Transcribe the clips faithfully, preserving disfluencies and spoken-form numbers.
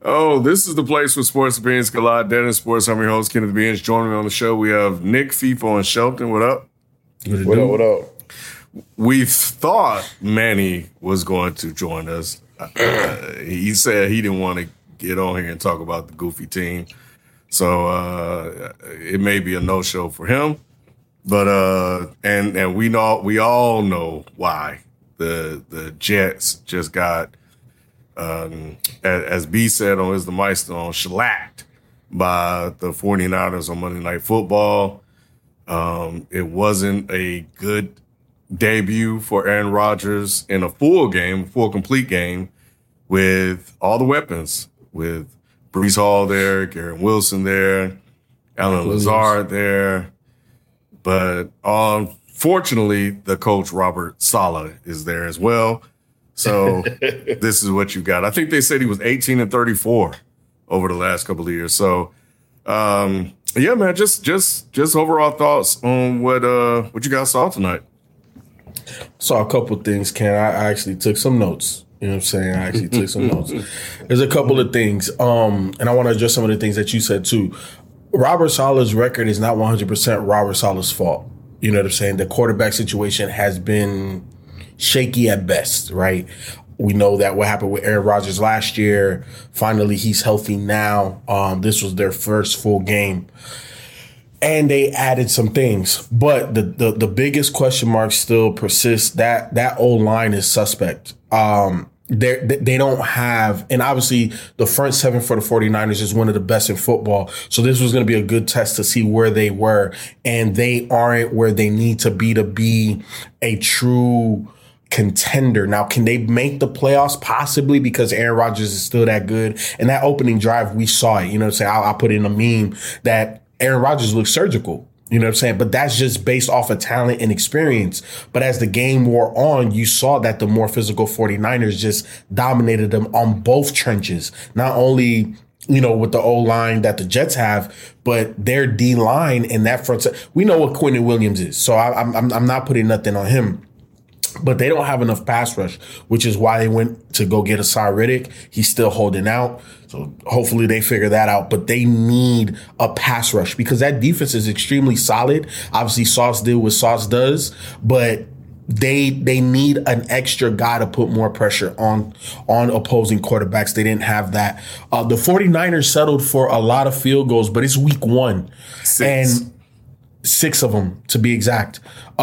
Oh, this is the place where sports opinions collide. Dennis Sports. I'm your host, Kenneth Beans. Joining me on the show, we have Nick, FIFO, and Shelton. What up? What, what up? What up? We thought Manny was going to join us. Uh, he said he didn't want to get on here and talk about the goofy team, so uh, it may be a no-show for him. But uh, and and we know we all know why the the Jets just got. Um, as, as B said on Is the Meister on, shellacked by the 49ers on Monday Night Football. Um, it wasn't a good debut for Aaron Rodgers in a full game, full complete game with all the weapons, with Breece Hall there, Garrett Wilson there, Alan Lazard there. But unfortunately, the coach, Robert Saleh, is there as well. So this is what you got. I think they said he was eighteen and thirty-four over the last couple of years. So, um, yeah, man, just just just overall thoughts on what uh what you guys saw tonight. Saw a couple things, Ken. I, I actually took some notes. You know what I'm saying? I actually took some notes. There's a couple of things, um, and I want to address some of the things that you said too. Robert Saleh's record is not one hundred percent Robert Saleh's fault. You know what I'm saying? The quarterback situation has been shaky at best, right? We know that what happened with Aaron Rodgers last year. Finally, he's healthy now. Um, this was their first full game. And they added some things. But the the, the biggest question mark still persists. That that O-line is suspect. Um, they they don't have, and obviously the front seven for the 49ers is one of the best in football. So this was going to be a good test to see where they were. And they aren't where they need to be to be a true contender. Now, can they make the playoffs? Possibly, because Aaron Rodgers is still that good. And that opening drive, we saw it. You know what I'm saying? I'll, I'll put in a meme that Aaron Rodgers looks surgical. You know what I'm saying? But that's just based off of talent and experience. But as the game wore on, you saw that the more physical 49ers just dominated them on both trenches. Not only, you know, with the O-line that the Jets have, but their D-line and that front. We know what Quentin Williams is. So I, I'm, I'm not putting nothing on him. But they don't have enough pass rush, which is why they went to go get Haason Reddick. He's still holding out. So hopefully they figure that out. But they need a pass rush because that defense is extremely solid. Obviously, Sauce did what Sauce does, but they they need an extra guy to put more pressure on, on opposing quarterbacks. They didn't have that. Uh, the 49ers settled for a lot of field goals, but it's week one. Six. And six of them, to be exact.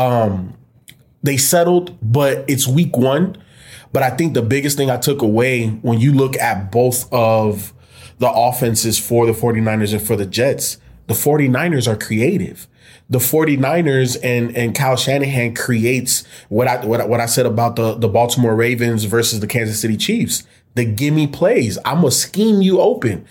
Um They settled, but it's week one. But I think the biggest thing I took away when you look at both of the offenses for the 49ers and for the Jets, the 49ers are creative. The 49ers and, and Kyle Shanahan creates what I what, I- what I said about the, the Baltimore Ravens versus the Kansas City Chiefs. The gimme plays. I'm going to scheme you open.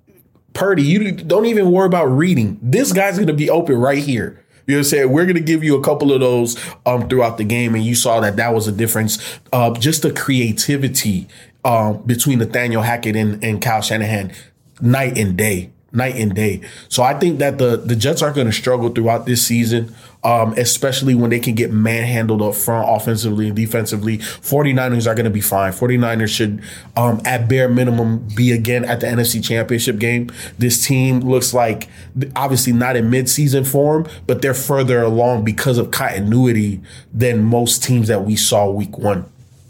Purdy, you don't even worry about reading. This guy's going to be open right here. You know what I'm saying? We're going to give you a couple of those um, throughout the game, and you saw that that was a difference. Uh, just the creativity um, between Nathaniel Hackett and, and Kyle Shanahan, night and day, night and day. So I think that the, the Jets are going to struggle throughout this season, um, especially when they can get manhandled up front offensively and defensively. 49ers are going to be fine. 49ers should, um, at bare minimum, be again at the N F C Championship game. This team looks like, obviously not in midseason form, but they're further along because of continuity than most teams that we saw week one.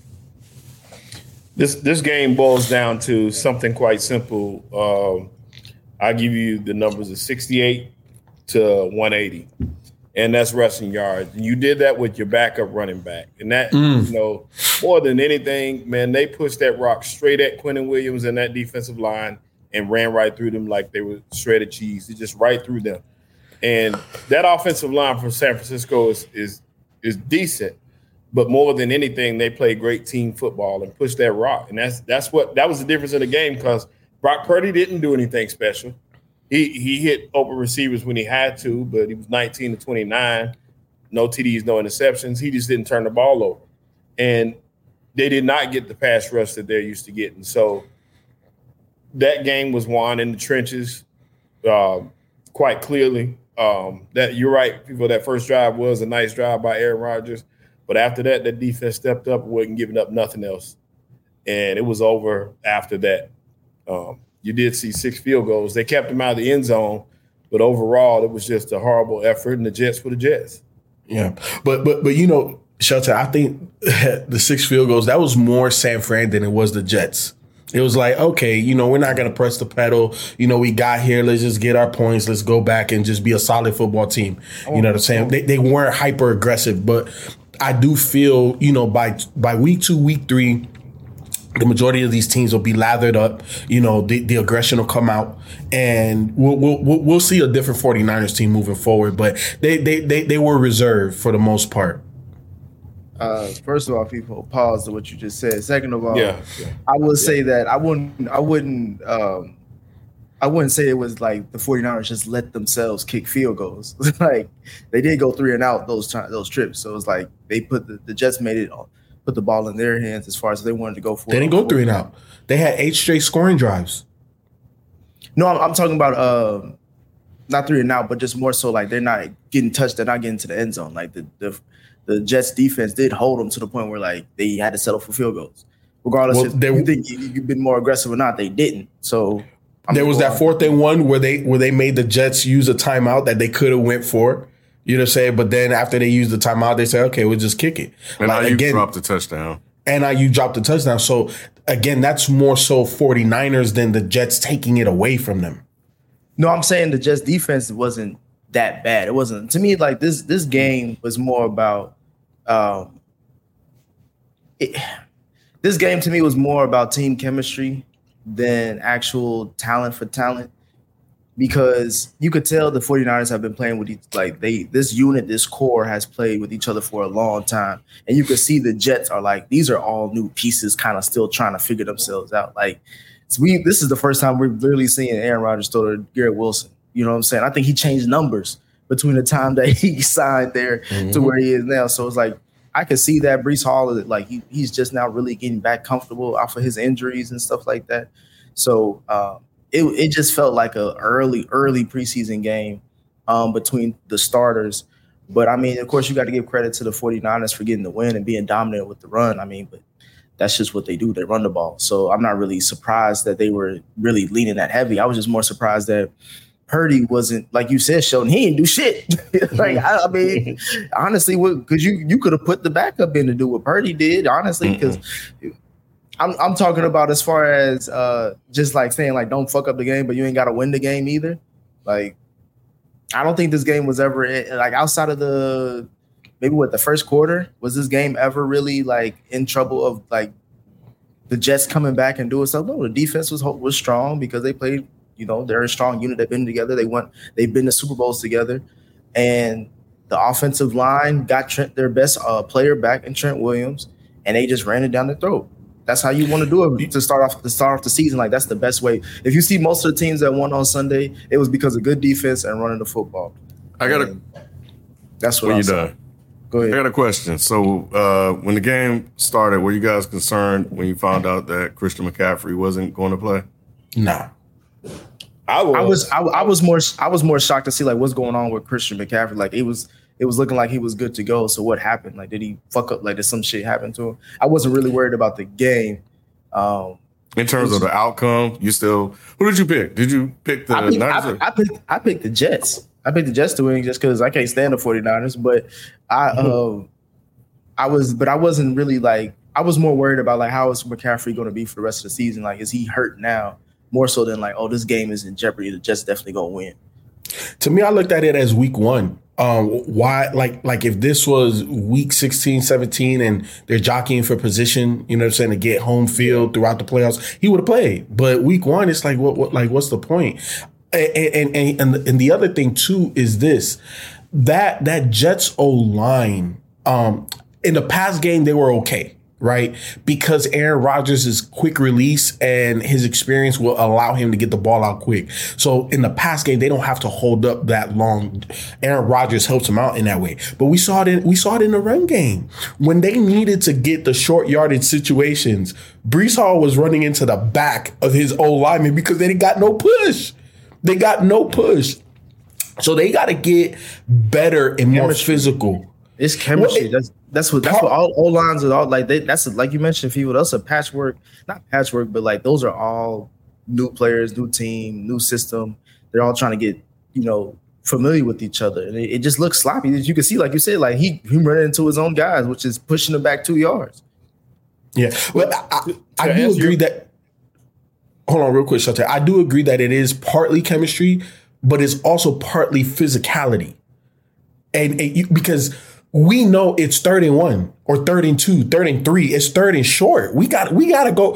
This this game boils down to something quite simple. Um, I'll give you the numbers of sixty-eight to one eighty. And that's rushing yards. And you did that with your backup running back. And that, mm. you know, more than anything, man, they pushed that rock straight at Quentin Williams and that defensive line and ran right through them like they were shredded cheese. It just right through them. And that offensive line from San Francisco is is is decent. But more than anything, they play great team football and push that rock. And that's that's what that was the difference in the game because Brock Purdy didn't do anything special. He he hit open receivers when he had to, but he was nineteen to twenty-nine, no T Ds, no interceptions. He just didn't turn the ball over. And they did not get the pass rush that they're used to getting. So that game was won in the trenches uh, quite clearly. Um, that you're right, people, that first drive was a nice drive by Aaron Rodgers. But after that, the defense stepped up and wasn't giving up nothing else. And it was over after that. Um, you did see six field goals. They kept them out of the end zone, but overall, it was just a horrible effort, and the Jets were the Jets. Yeah, but but but you know, Shelton, I think the six field goals, that was more San Fran than it was the Jets. It was like, okay, you know, we're not going to press the pedal. You know, we got here. Let's just get our points. Let's go back and just be a solid football team. You know what I'm saying? They, they weren't hyper aggressive, but I do feel, you know, by by week two, week three, the majority of these teams will be lathered up. You know, the, the aggression will come out, and we'll, we'll we'll see a different 49ers team moving forward. But they they they, they were reserved for the most part. Uh, first of all, people pause to what you just said. Second of all, yeah, yeah. I will yeah. say that I wouldn't, I wouldn't, um, I wouldn't say it was like the 49ers just let themselves kick field goals. Like they did go three and out those time, those trips. So it's like they put the, the Jets made it, put the ball in their hands as far as they wanted to go for. They didn't go three and out. They had eight straight scoring drives. No, I'm, I'm talking about uh, not three and out, but just more so like they're not getting touched. They're not getting to the end zone. Like the the. The Jets defense did hold them to the point where like they had to settle for field goals, regardless well, if they, you think you've been more aggressive or not. They didn't. So I'm there was that fourth and one where they where they made the Jets use a timeout that they could have went for. You know what I'm saying? But then after they used the timeout, they said, "Okay, we'll just kick it." And like, now you again, dropped the touchdown. And now you dropped the touchdown. So again, that's more so 49ers than the Jets taking it away from them. No, I'm saying the Jets defense wasn't that bad. It wasn't to me like this. This game was more about. Um, it, this game to me was more about team chemistry than actual talent for talent, because you could tell the 49ers have been playing with each, like they this unit, this core has played with each other for a long time, and you could see the Jets are like these are all new pieces, kind of still trying to figure themselves out. Like so we, this is the first time we're literally seeing Aaron Rodgers throw to Garrett Wilson. You know what I'm saying? I think he changed numbers between the time that he signed there mm-hmm. to where he is now. So it's like, I could see that Breece Hall, like he, he's just now really getting back comfortable off of his injuries and stuff like that. So uh, it, it just felt like a early, early preseason game um, between the starters. But I mean, of course, you got to give credit to the 49ers for getting the win and being dominant with the run. I mean, but that's just what they do. They run the ball. So I'm not really surprised that they were really leaning that heavy. I was just more surprised that Purdy wasn't, like you said, Sheldon, he didn't do shit. Like, I, I mean, honestly, because you you could have put the backup in to do what Purdy did, honestly, because I'm, I'm talking about as far as uh, just like saying, like, don't fuck up the game, but you ain't got to win the game either. Like, I don't think this game was ever, like, outside of the, maybe what, the first quarter, was this game ever really, like, in trouble of, like, the Jets coming back and doing stuff? No, the defense was was strong because they played. You know, they're a strong unit. They've been together. They went. They've been to Super Bowls together, and the offensive line got Trent, their best uh, player back in Trent Williams, and they just ran it down the throat. That's how you want to do it to start off to start off the season. Like that's the best way. If you see most of the teams that won on Sunday, it was because of good defense and running the football. I got a. That's what when I'm you're saying. done. Go ahead. I got a question. So uh, when the game started, were you guys concerned when you found out that Christian McCaffrey wasn't going to play? Nah. I was, I was, I, I was more, I was more shocked to see like what's going on with Christian McCaffrey. Like it was, it was looking like he was good to go. So what happened? Like, did he fuck up? Like, did some shit happen to him? I wasn't really worried about the game. Um, In terms of the outcome, you still, who did you pick? Did you pick the I picked, Niners? I, I picked, I picked the Jets. I picked the Jets to win just because I can't stand the 49ers. But I, uh, I was, but I wasn't really like, I was more worried about like how is McCaffrey going to be for the rest of the season? Like, is he hurt now? More so than like, oh, this game is in jeopardy. The Jets definitely gonna win. To me, I looked at it as week one. Um, why, like, like if this was week sixteen, seventeen, and they're jockeying for position, you know what I'm saying, to get home field throughout the playoffs, he would have played. But week one, it's like, what, what, like, what's the point? And and and and the other thing too is this, that that Jets O line, um, in the past game they were okay. Right? Because Aaron Rodgers is quick release and his experience will allow him to get the ball out quick. So in the pass game, they don't have to hold up that long. Aaron Rodgers helps him out in that way. But we saw it in, we saw it in the run game. When they needed to get the short yardage situations, Breece Hall was running into the back of his old lineman because they got no push. They got no push. So they got to get better and more chemistry. Physical. It's chemistry. Well, it, that's that's what that's what all O lines are all like. They, that's like you mentioned, people. That's a patchwork, not patchwork, but like those are all new players, new team, new system. They're all trying to get, you know, familiar with each other. And it, it just looks sloppy. As you can see, like you said, like he, he ran into his own guys, which is pushing them back two yards. Yeah. Well, I, I, I do agree that. Hold on real quick, Shante. I do agree that it is partly chemistry, but it's also partly physicality. And, and you, because we know it's third and one or third and two, third and three. It's third and short. We got we got to go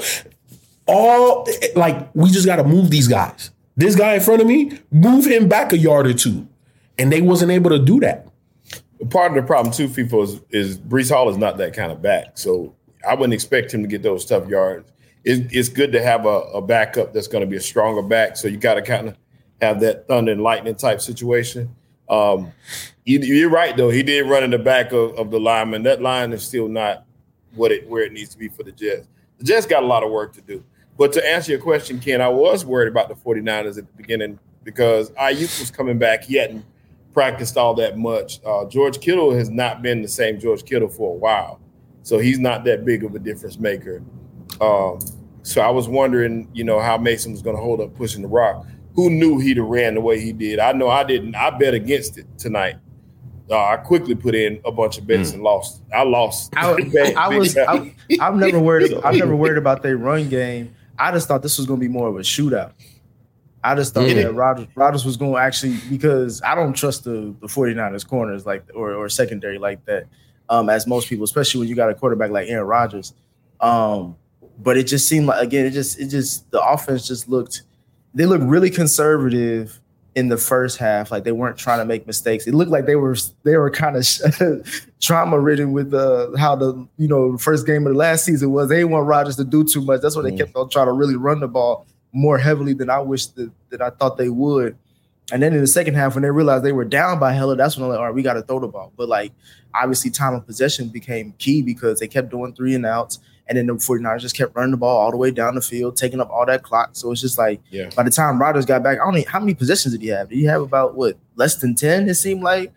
all like we just got to move these guys. This guy in front of me, move him back a yard or two, and they wasn't able to do that. Part of the problem too, FIFA, is, is Breece Hall is not that kind of back, so I wouldn't expect him to get those tough yards. It's, it's good to have a, a backup that's going to be a stronger back, so you got to kind of have that thunder and lightning type situation. Um, you, you're right, though. He did run in the back of, of the lineman. That line is still not what it where it needs to be for the Jets. The Jets got a lot of work to do. But to answer your question, Ken, I was worried about the 49ers at the beginning because Ayuk was coming back. He hadn't practiced all that much. Uh, George Kittle has not been the same George Kittle for a while. So he's not that big of a difference maker. Um, so I was wondering, you know, how Mason was going to hold up pushing the rock. Who knew he'd have ran the way he did? I know I didn't. I bet against it tonight. Uh, I quickly put in a bunch of bets mm. and lost. I lost. I, I was. I, I'm never worried. I'm never worried about their run game. I just thought this was going to be more of a shootout. I just thought mm. that Rodgers, Rodgers was going to actually, because I don't trust the, the 49ers corners like or, or secondary like that, um, as most people, especially when you got a quarterback like Aaron Rodgers. Um, but it just seemed like, again, it just it just the offense just looked. They looked really conservative in the first half, like they weren't trying to make mistakes. It looked like they were they were kind of trauma ridden with uh, how the you know first game of the last season was. They didn't want Rodgers to do too much. That's why they mm. kept on trying to really run the ball more heavily than I wish that, that I thought they would. And then in the second half, when they realized they were down by hella, that's when I'm like, all right, we got to throw the ball. But like obviously, time of possession became key because they kept doing three and outs. And then the 49ers just kept running the ball all the way down the field, taking up all that clock. So it's just like, yeah. by the time Rodgers got back, I don't know how many possessions did he have? Did he have about, what, less than ten, it seemed like?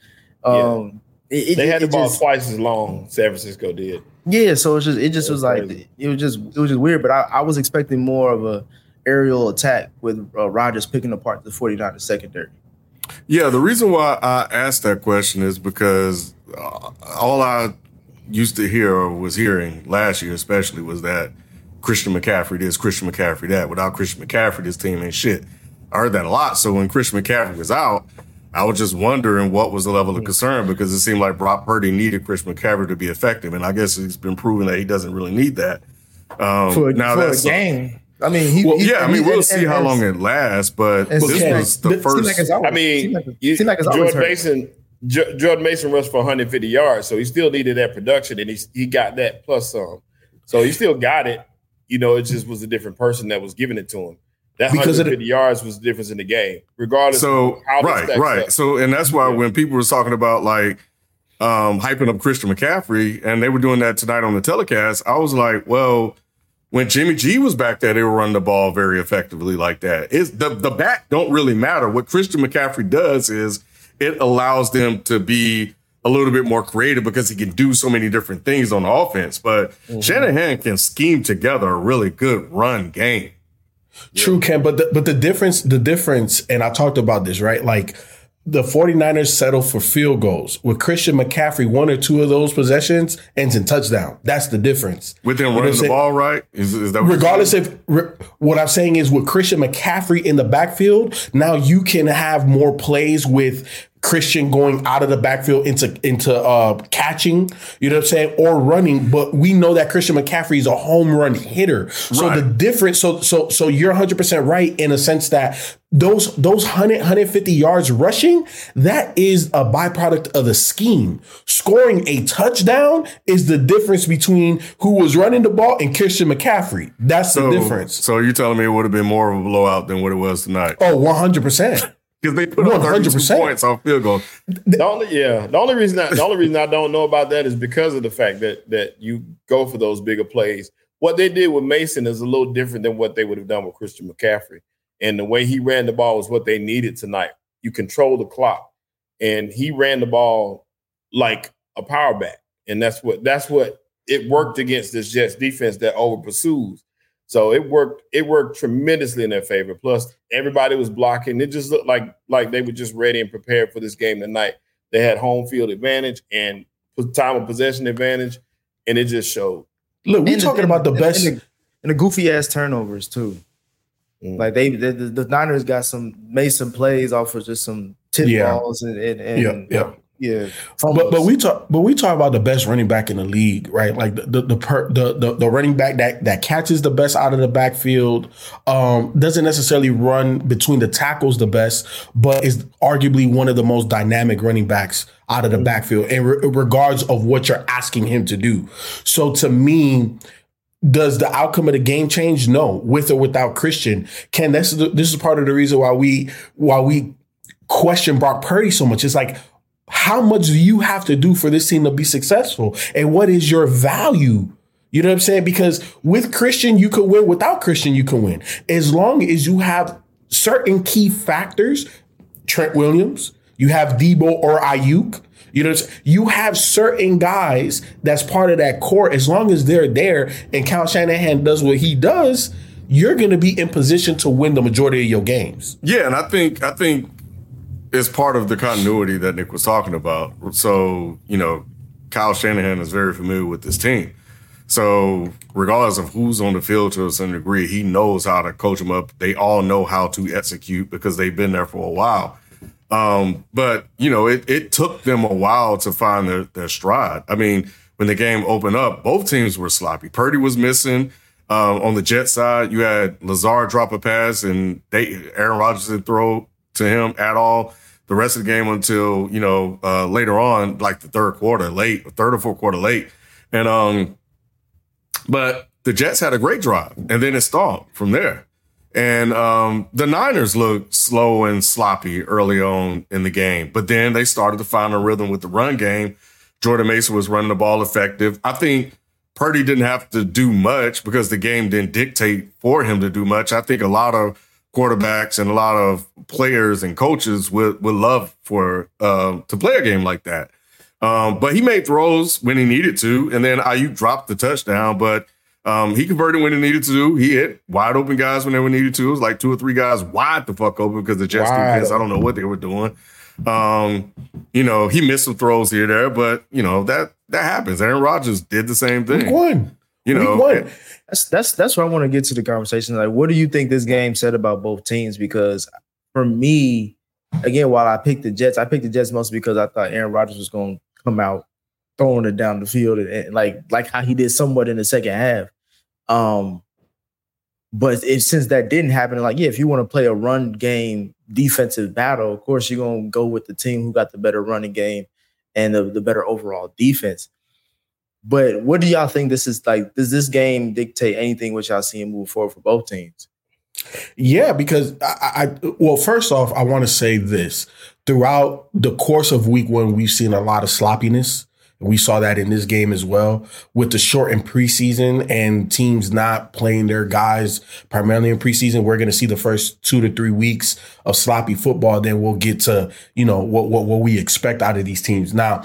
Um, yeah. it, it, they had it, the ball just, twice as long, San Francisco did. Yeah, so it's just, it just it was, was like, it was just it was just weird. But I, I was expecting more of a aerial attack with uh, Rodgers picking apart the 49ers secondary. Yeah, the reason why I asked that question is because uh, all I – used to hear or was hearing last year especially was that Christian McCaffrey this, Christian McCaffrey that. Without Christian McCaffrey, this team ain't shit. I heard that a lot. So when Christian McCaffrey was out, I was just wondering what was the level of concern because it seemed like Brock Purdy needed Christian McCaffrey to be effective. And I guess it's been proven that he doesn't really need that. Um, for now for that's a game. I mean, he, well, he, yeah, I mean, he, we'll and, see and, how and, long it lasts, but this yeah, was the first. Like always, I mean, like you, like Jordan Mason. Jordan Mason rushed for one hundred fifty yards, so he still needed that production, and he he got that plus some. So he still got it. You know, it just was a different person that was giving it to him. That because one hundred fifty yards was the difference in the game, regardless so, of how right, right. Up. So, and that's why yeah. when people were talking about like um, hyping up Christian McCaffrey, and they were doing that tonight on the telecast, I was like, well, when Jimmy G was back there, they were running the ball very effectively like that. It's the the back don't really matter. What Christian McCaffrey does is it allows them to be a little bit more creative because he can do so many different things on the offense. But mm-hmm. Shanahan can scheme together a really good run game. True, yeah. Ken, but the, but the difference, the difference, and I talked about this, right? Like the 49ers settle for field goals. With Christian McCaffrey, one or two of those possessions ends in touchdown. That's the difference. With him running the ball, right? Is, is that what regardless if re, what I'm saying is with Christian McCaffrey in the backfield, now you can have more plays with Christian going out of the backfield into into uh, catching, you know what I'm saying, or running. But we know that Christian McCaffrey is a home run hitter. So right. the difference, so so so you're one hundred percent right in a sense that those those one hundred, one hundred fifty yards rushing, that is a byproduct of the scheme. Scoring a touchdown is the difference between who was running the ball and Christian McCaffrey. That's so, the difference. So you're telling me it would have been more of a blowout than what it was tonight? Oh, one hundred percent. Because they put up thirty-two points on field goal. The only, yeah, the only reason I, the only reason I don't know about that is because of the fact that that you go for those bigger plays. What they did with Mason is a little different than what they would have done with Christian McCaffrey. And the way he ran the ball was what they needed tonight. You control the clock, and he ran the ball like a power back, and that's what that's what it worked against this Jets defense that over pursues. So it worked. It worked tremendously in their favor. Plus, everybody was blocking. It just looked like like they were just ready and prepared for this game tonight. They had home field advantage and time of possession advantage, and it just showed. Look, we're and talking the, about the and, best and the, and the goofy ass turnovers too. Mm. Like they, the, the Niners got some made some plays off of just some tip yeah. balls and and, and yeah, yeah. Yeah, but but we talk but we talk about the best running back in the league, right? Like the the the per, the, the, the running back that, that catches the best out of the backfield, um, doesn't necessarily run between the tackles the best, but is arguably one of the most dynamic running backs out of the backfield in re- regards of what you're asking him to do. So to me, does the outcome of the game change? No, with or without Christian. Ken, this is the, this is part of the reason why we why we question Brock Purdy so much. It's like, how much do you have to do for this team to be successful? And what is your value? You know what I'm saying? Because with Christian, you could win. Without Christian, you can win. As long as you have certain key factors, Trent Williams, you have Debo or Ayuk, you know, you have certain guys that's part of that core. As long as they're there and Kyle Shanahan does what he does, you're going to be in position to win the majority of your games. Yeah, and I think I think it's part of the continuity that Nick was talking about. So, you know, Kyle Shanahan is very familiar with this team. So regardless of who's on the field to a certain degree, he knows how to coach them up. They all know how to execute because they've been there for a while. Um, but, you know, it, it took them a while to find their, their stride. I mean, when the game opened up, both teams were sloppy. Purdy was missing. Um, on the Jet side, you had Lazard drop a pass and they Aaron Rodgers didn't throw to him at all the rest of the game until, you know, uh, later on, like the third quarter late, third or fourth quarter late. And, um, but the Jets had a great drive and then it stalled from there. And, um, the Niners looked slow and sloppy early on in the game, but then they started to find a rhythm with the run game. Jordan Mason was running the ball effective. I think Purdy didn't have to do much because the game didn't dictate for him to do much. I think a lot of quarterbacks and a lot of players and coaches would, would love for uh, to play a game like that. Um, but he made throws when he needed to, and then Ayuk dropped the touchdown, but um, he converted when he needed to. He hit wide open guys when they were needed to. It was like two or three guys wide the fuck open because the Jets defense, I don't know what they were doing. Um, you know, he missed some throws here there, but, you know, that that happens. Aaron Rodgers did the same thing. Week one. You know, Week one. That's that's that's where I want to get to the conversation. Like, what do you think this game said about both teams? Because for me, again, while I picked the Jets, I picked the Jets mostly because I thought Aaron Rodgers was going to come out throwing it down the field and, and like like how he did somewhat in the second half. Um, but if, since that didn't happen, like yeah, if you want to play a run game defensive battle, of course you're gonna go with the team who got the better running game and the, the better overall defense. But what do y'all think this is like? Does this game dictate anything which y'all see move forward for both teams? Yeah, because I, I well, first off, I want to say this. Throughout the course of week one, we've seen a lot of sloppiness. We saw that in this game as well. With the shortened preseason and teams not playing their guys primarily in preseason, we're going to see the first two to three weeks of sloppy football. Then we'll get to, you know, what, what, what we expect out of these teams. Now,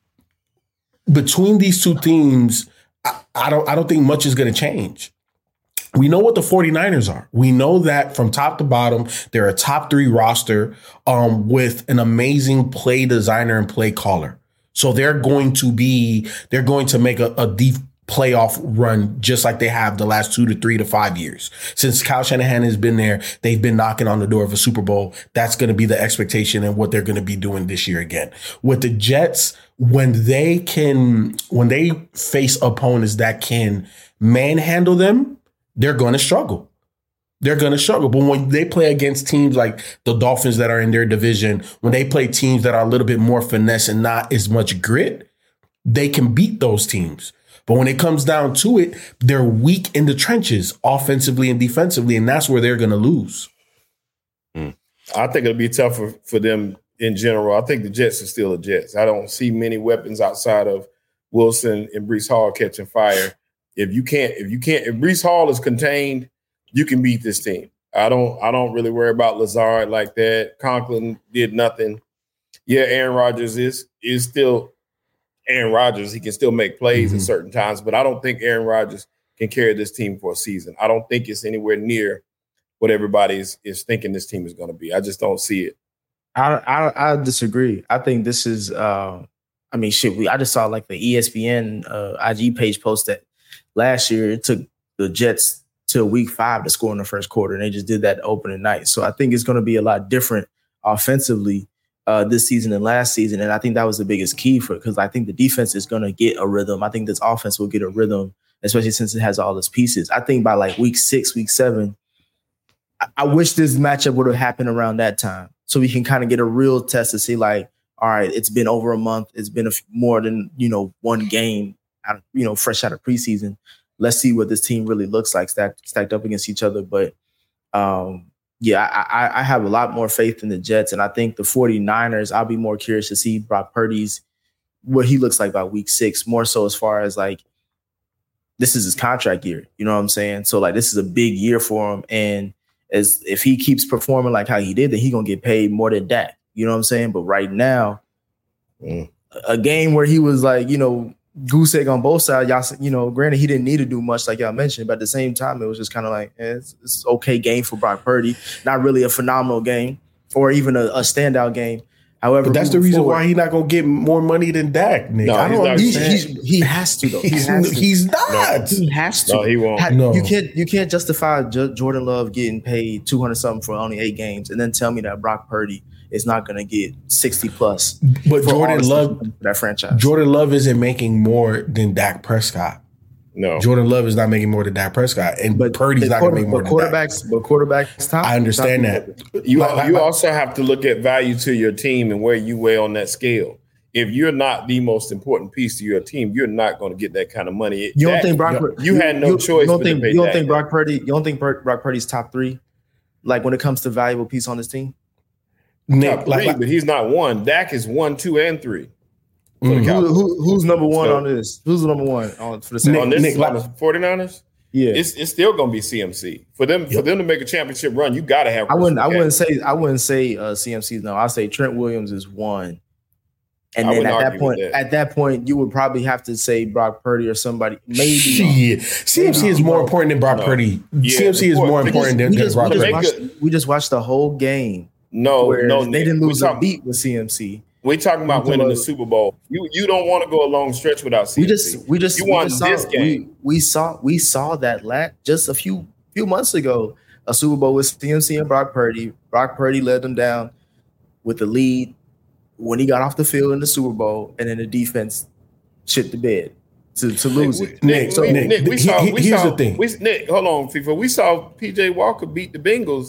between these two teams, I, I don't I don't think much is going to change. We know what the 49ers are. We know that from top to bottom, they're a top three roster um, with an amazing play designer and play caller. So they're going to be, they're going to make a, a deep playoff run just like they have the last two to three to five years. Since Kyle Shanahan has been there, they've been knocking on the door of a Super Bowl. That's going to be the expectation and what they're going to be doing this year again. With the Jets, when they can, when they face opponents that can manhandle them, they're going to struggle. They're going to struggle. But when they play against teams like the Dolphins that are in their division, when they play teams that are a little bit more finesse and not as much grit, they can beat those teams. But when it comes down to it, they're weak in the trenches, offensively and defensively, and that's where they're going to lose. I think it'll be tougher for them in general. I think the Jets are still the Jets. I don't see many weapons outside of Wilson and Breece Hall catching fire. If you can't, if you can't, if Breece Hall is contained, you can beat this team. I don't, I don't really worry about Lazard like that. Conklin did nothing. Yeah, Aaron Rodgers is is still Aaron Rodgers. He can still make plays mm-hmm. at certain times, but I don't think Aaron Rodgers can carry this team for a season. I don't think it's anywhere near what everybody is, is thinking this team is going to be. I just don't see it. I, I I disagree. I think this is. Uh, I mean, shit. We I just saw like the E S P N uh, I G page post that last year it took the Jets to week five to score in the first quarter, and they just did that opening night. So I think it's going to be a lot different offensively uh, this season than last season, and I think that was the biggest key for it because I think the defense is going to get a rhythm. I think this offense will get a rhythm, especially since it has all its pieces. I think by like week six, week seven, I, I wish this matchup would have happened around that time so we can kind of get a real test to see like, all right, it's been over a month. It's been a f- more than, you know, one game, out of, you know, fresh out of preseason. Let's see what this team really looks like stacked, stacked up against each other. But, um, yeah, I, I have a lot more faith in the Jets. And I think the 49ers, I'll be more curious to see Brock Purdy's, what he looks like by week six, more so as far as like, this is his contract year. You know what I'm saying? So, like, this is a big year for him. And as if he keeps performing like how he did, then he's going to get paid more than Dak. You know what I'm saying? But right now, mm. a game where he was like, you know, goose egg on both sides, y'all, you know, granted, he didn't need to do much like y'all mentioned, but at the same time, it was just kind of like, eh, it's, it's okay game for Brock Purdy. Not really a phenomenal game or even a, a standout game. However, but that's the reason forward, why he's not going to get more money than Dak, Nick. No, I don't understand. He's, he's, he has to, though. He he's, has to. he's not. No, he has to. No, he won't. Ha- no. You can't, you can't justify J- Jordan Love getting paid two hundred something for only eight games and then tell me that Brock Purdy is not going to get sixty plus. But Jordan Love, for that franchise. Jordan Love isn't making more than Dak Prescott. No, Jordan Love is not making more than Dak Prescott, and but Purdy's not going to make more than quarterbacks. Dak. But quarterbacks, top. I understand top that. You My- my- you my- also have to look at value to your team and where you weigh on that scale. If you're not the most important piece to your team, you're not going to get that kind of money. You don't Dak, think Brock? You, you had no you, choice. You don't but think? to pay You don't Dak. think Brock Purdy? You don't think Brock Purdy's top three? Like when it comes to valuable piece on this team. Nick, Top like, three, like, but he's not one. Dak is one, two, and three. For the Mhm. Cowboys. Who, who, who's number one So- on this? Who's the number one on for the Nick- on Saints? this Nick, on the 49ers, Yeah, it's it's still going to be C M C for them. For them to make a championship run, you got to have. I wouldn't. I Christian wouldn't say. I wouldn't say uh, C M C's no. I say Trent Williams is one. And I then wouldn't at that argue point, with that. at that point, you would probably have to say Brock Purdy or somebody. Maybe shit. C M C is more important than Brock No. Purdy. Yeah, C M C is more we important than, we than just, Brock we, just Purdy. Make watched, we just watched the whole game. No, where no, they Nick. didn't We lose a talk- beat with C M C. We talking about We winning the talking Super Bowl. You you don't want to go a long stretch without C M C. We just we just you we won just this saw, game. We, we saw we saw that lat just a few few months ago. A Super Bowl with C M C and Brock Purdy. Brock Purdy led them down with the lead when he got off the field in the Super Bowl, and then the defense shit the bed to, to lose Nick, it. Nick, So, we, Nick, Nick, we he- saw. he- we here's saw, the thing. We, Nick, hold on, FIFA. We saw P J Walker beat the Bengals.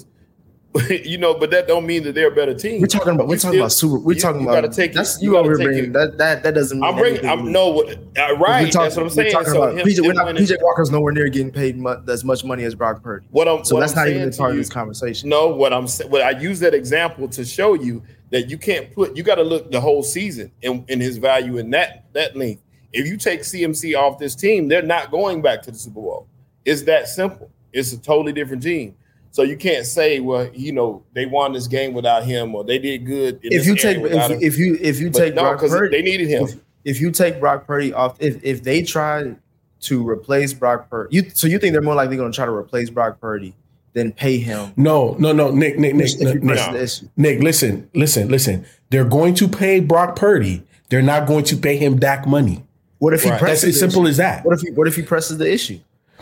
You know, but that don't mean that they're a better team. We're talking about we're You talking still- about Super. We're you- talking you about gotta take that's it- you you gotta over take bringing it- that that that doesn't. Mean I'm bringing. anything to I'm me. no. what- Uh, right. We're talking, That's what I'm we're saying. talking So about him- P J. We're him not, winning- P J Walker's nowhere near getting paid mu- as much money as Brock Purdy. What I'm, So what that's I'm not even saying a to part of you- this conversation. No, what I'm saying, what I use that example to show you that you can't put, you got to look the whole season in, in his value in that that length. If you take C M C off this team, they're not going back to the Super Bowl. It's that simple. It's a totally different team. So you can't say, well, you know, they won this game without him, or they did good. In If this you area take without if, him. if you if you But take no, Brock because Purdy, they needed him. If, if you take Brock Purdy off, if if they try to replace Brock Purdy, you so you think they're more likely going to try to replace Brock Purdy than pay him? No, no, no, Nick, Nick, Nick, If you Nick, press Nick, the issue. Nick, listen, listen, listen. They're going to pay Brock Purdy. They're not going to pay him Dak money. What if he Right. presses That's as the simple issue? as that. What if he what if he presses the issue?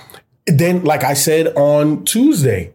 Then, like I said on Tuesday,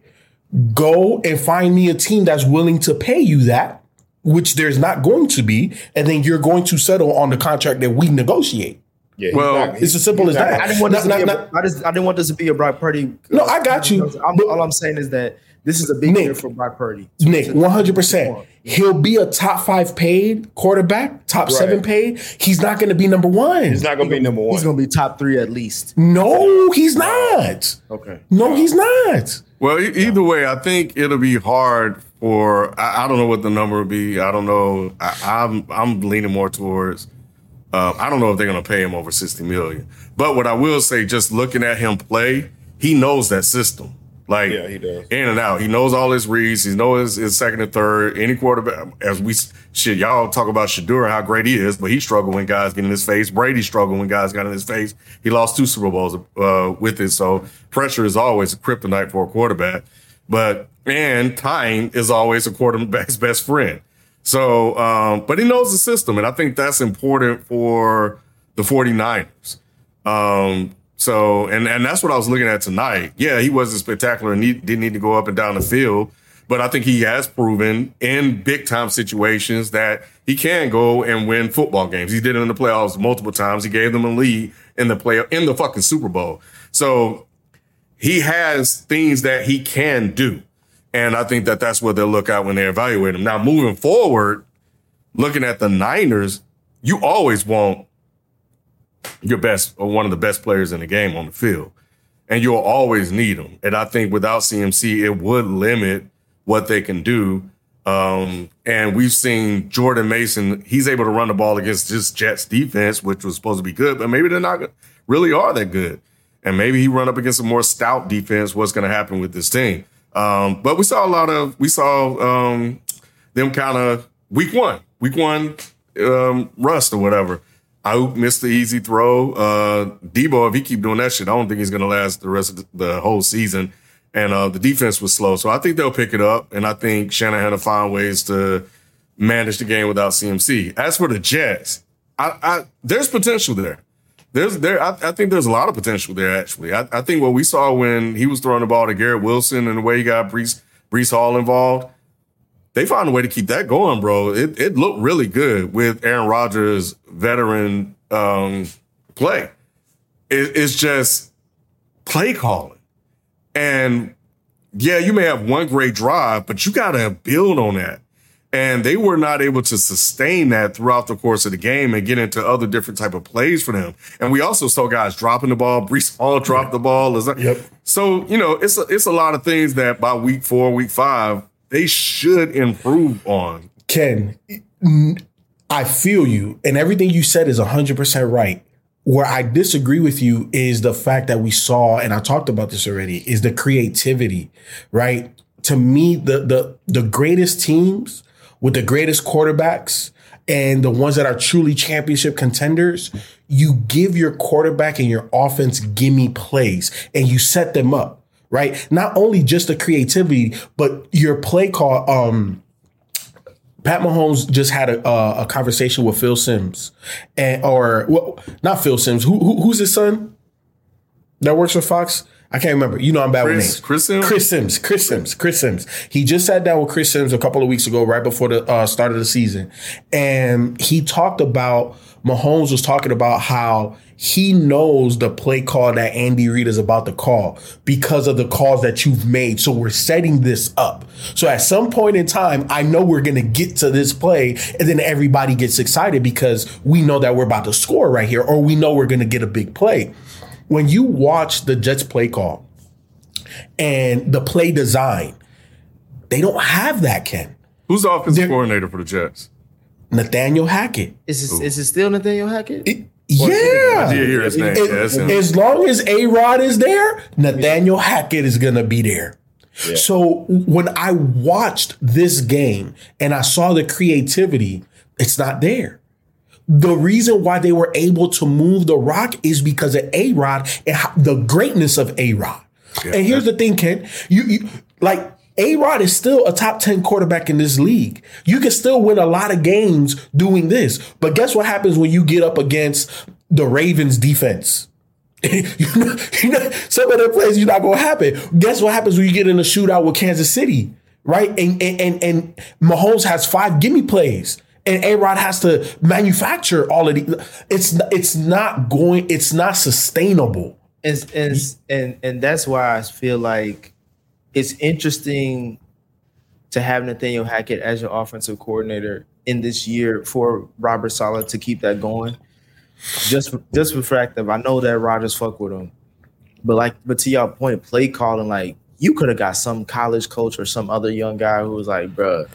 go and find me a team that's willing to pay you that, which there's not going to be, and then you're going to settle on the contract that we negotiate. Yeah, he's Well, not- It's as simple he's as not- that. I didn't want this Not- to be. not- A, I just I didn't want this to be a Brock Purdy. No, I got you. I'm, But- all I'm saying is that this is a big Nick, year for Brock Purdy. Nick, one hundred percent. He'll be a top five paid quarterback, top Right. seven paid. He's not going to be number one. He's not going to be number one. He's going to be top three at least. No, he's not. Okay. No, he's not. Well, e- either way, I think it'll be hard for. I, I don't know what the number will be. I don't know. I, I'm I'm leaning more towards. Uh, I don't know if they're going to pay him over sixty million. But what I will say, just looking at him play, he knows that system. Like, Yeah, he does. in and out. He knows all his reads. He knows his, his second and third. Any quarterback, as we, shit, y'all talk about Shedeur and how great he is, but he struggled when guys get in his face. Brady struggled when guys got in his face. He lost two Super Bowls uh, with it. So pressure is always a kryptonite for a quarterback. But, and time is always a quarterback's best friend. So, um, but he knows the system. And I think that's important for the 49ers. Um, So, and, and that's what I was looking at tonight. Yeah, he wasn't spectacular and need, didn't need to go up and down the field. But I think he has proven in big time situations that he can go and win football games. He did it in the playoffs multiple times. He gave them a lead in the play in the fucking Super Bowl. So he has things that he can do. And I think that that's what they'll look at when they evaluate him. Now, moving forward, looking at the Niners, you always want your best or one of the best players in the game on the field. And you'll always need them. And I think without C M C, it would limit what they can do. Um, and we've seen Jordan Mason, he's able to run the ball against this Jets defense, which was supposed to be good, but maybe they're not really are that good. And maybe he run up against a more stout defense. What's going to happen with this team? Um, but we saw a lot of, we saw um, them kind of week one, week one um, rust or whatever. Ayuk missed the easy throw. Uh, Debo, if he keep doing that shit, I don't think he's going to last the rest of the, the whole season. And uh, the defense was slow. So I think they'll pick it up. And I think Shanahan will find ways to manage the game without C M C. As for the Jets, I, I, there's potential there. There's there. I, I think there's a lot of potential there, actually. I, I think what we saw when he was throwing the ball to Garrett Wilson and the way he got Breece, Breece Hall involved, they found a way to keep that going, bro. It it looked really good with Aaron Rodgers' veteran um, play. It, it's just play calling. And, yeah, you may have one great drive, but you got to build on that. And they were not able to sustain that throughout the course of the game and get into other different type of plays for them. And we also saw guys dropping the ball. Breece Hall dropped the ball. Yep. So, you know, it's a, it's a lot of things that by week four, week five, they should improve on. Ken, I feel you. And everything you said is one hundred percent right. Where I disagree with you is the fact that we saw, and I talked about this already, is the creativity, right? To me, the the the greatest teams with the greatest quarterbacks and the ones that are truly championship contenders, you give your quarterback and your offense gimme plays and you set them up, right? Not only just the creativity, but your play call. Um, Pat Mahomes just had a, uh, a conversation with Phil Simms, and or well, not Phil Simms. Who, who who's his son that works for Fox? I can't remember. You know I'm bad Chris, with names. Chris Sims? Chris Sims. Chris Sims. Chris Sims. He just sat down with Chris Sims a couple of weeks ago, right before the uh, start of the season, and he talked about Mahomes was talking about how he knows the play call that Andy Reid is about to call because of the calls that you've made. So we're setting this up. So at some point in time, I know we're going to get to this play, and then everybody gets excited because we know that we're about to score right here, or we know we're going to get a big play. When you watch the Jets play call and the play design, they don't have that, Ken. Who's the offensive They're, coordinator for the Jets? Nathaniel Hackett. Is it, is it still Nathaniel Hackett? It, yeah. I did hear his name. It, Yeah, that's him. as long as A-Rod is there, Nathaniel Hackett is going to be there. Yeah. So when I watched this game and I saw the creativity, it's not there. The reason why they were able to move the rock is because of A-Rod and how, the greatness of A-Rod. Yeah, and here's the thing, Ken. You, you like A-Rod is still a top ten quarterback in this league. You can still win a lot of games doing this. But guess what happens when you get up against the Ravens defense? you know, you know, some of the plays you're not going to happen. Guess what happens when you get in a shootout with Kansas City, right? And and and, and Mahomes has five gimme plays. And A-Rod has to manufacture all of these. It's it's not going. It's not sustainable. And and and and that's why I feel like it's interesting to have Nathaniel Hackett as your offensive coordinator in this year for Robert Saleh to keep that going. Just just for the fact that I know that Rodgers fuck with him, but like, but to your point, play calling, like you could have got some college coach or some other young guy who was like, bruh,